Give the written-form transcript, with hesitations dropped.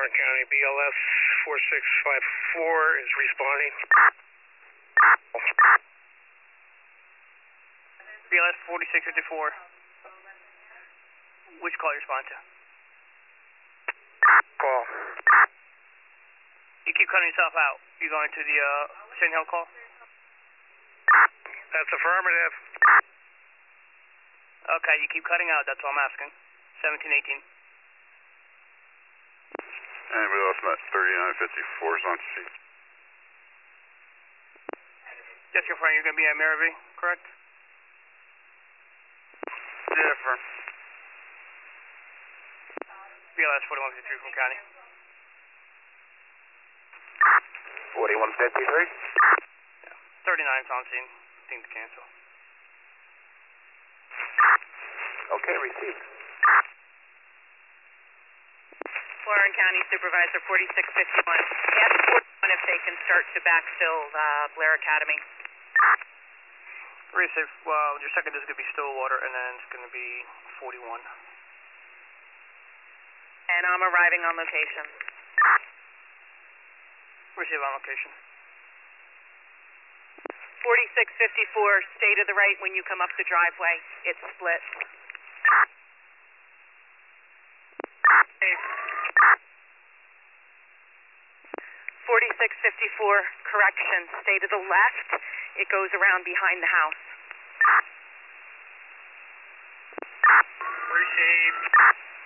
Warren County. BLS 4654 is responding. BLS 4654. Which call you respond to? Call. You keep cutting yourself out. You going to the Sand Hill call? That's affirmative. Okay, you keep cutting out. That's all I'm asking. 1718. Anybody else in that 3954 is on seat? Yes, your friend, you're going to be at Maravie, correct? Different. BLS 4153 from County. 4153? Yeah. 39's on scene. Thing to cancel. Okay, received. Warren County Supervisor 4651. Ask 41 if they can start to backfill Blair Academy. Very safe. Well, your second is going to be Stillwater, and then it's going to be 41. And I'm arriving on location. Receive on location. 4654, stay to the right when you come up the driveway. It's split. 4654, correction, stay to the left. It goes around behind the house. Received.